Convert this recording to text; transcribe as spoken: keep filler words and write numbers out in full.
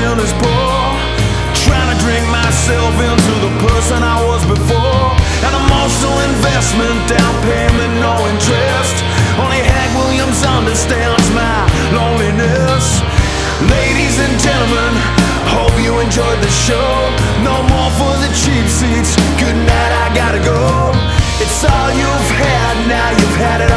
feeling is poor, trying to drink myself into the person I was before. An emotional investment, down payment, no interest. Only Hank Williams understands my loneliness. Ladies and gentlemen, hope you enjoyed the show. No more for the cheap seats. Good night, I gotta go. It's all you've had, now you've had it all.